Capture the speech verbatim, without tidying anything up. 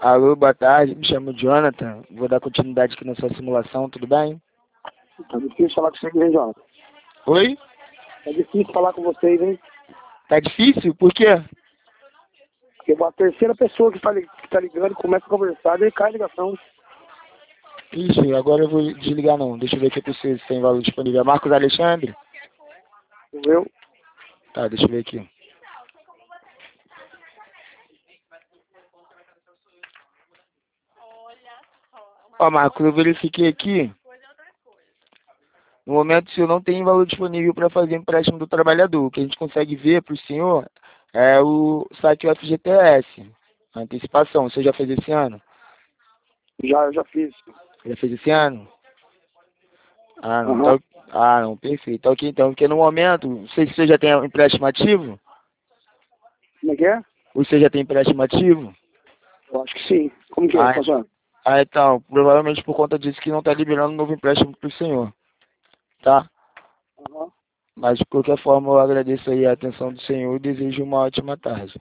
Alô, boa tarde, me chamo Jonathan, vou dar continuidade aqui na sua simulação, tudo bem? Tá difícil falar com vocês, hein, Jonathan? Oi? Tá difícil falar com vocês, hein? Tá difícil? Por quê? Porque a terceira pessoa que tá, li- que tá ligando começa a conversar, daí cai a ligação. Ixi, agora eu vou desligar não, deixa eu ver aqui pra você se tem valor disponível. É Marcos Alexandre? Entendeu? Tá, deixa eu ver aqui. Ó, Marcos, eu verifiquei aqui. No momento, o senhor não tem valor disponível para fazer empréstimo do trabalhador. O que a gente consegue ver para o senhor é o site F G T S, a antecipação. O senhor já fez esse ano? Já, eu já fiz. Já fez esse ano? Ah, não. Aham. Tá, ah, não, perfeito. Tá ok, então. Porque no momento, não sei se o senhor já tem empréstimo ativo. Como é que é? O senhor já tem empréstimo ativo? Eu acho que sim. Como que é, Ah, pastor? ah, então. Provavelmente por conta disso que não está liberando novo empréstimo para o senhor. Tá? Aham. Mas de qualquer forma, eu agradeço aí a atenção do senhor e desejo uma ótima tarde.